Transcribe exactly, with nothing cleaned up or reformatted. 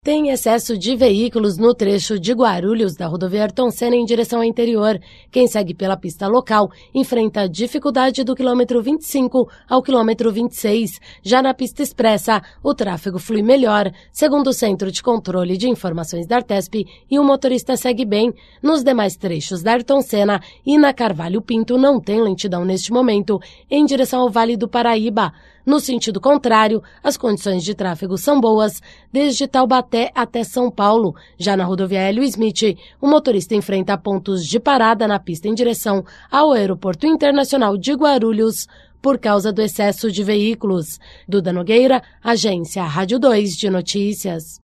Tem excesso de veículos no trecho de Guarulhos da rodovia Ayrton Senna em direção ao interior. Quem segue pela pista local enfrenta dificuldade do quilômetro vinte e cinco ao quilômetro vinte e seis. Já na pista expressa, o tráfego flui melhor, segundo o Centro de Controle de Informações da Artesp, e o motorista segue bem. Nos demais trechos da Ayrton Senna e na Carvalho Pinto não tem lentidão neste momento, em direção ao Vale do Paraíba. No sentido contrário, as condições de tráfego são boas, desde Taubaté até São Paulo. Já na rodovia Hélio Smith, o motorista enfrenta pontos de parada na pista em direção ao Aeroporto Internacional de Guarulhos por causa do excesso de veículos. Duda Nogueira, Agência Rádio dois de Notícias.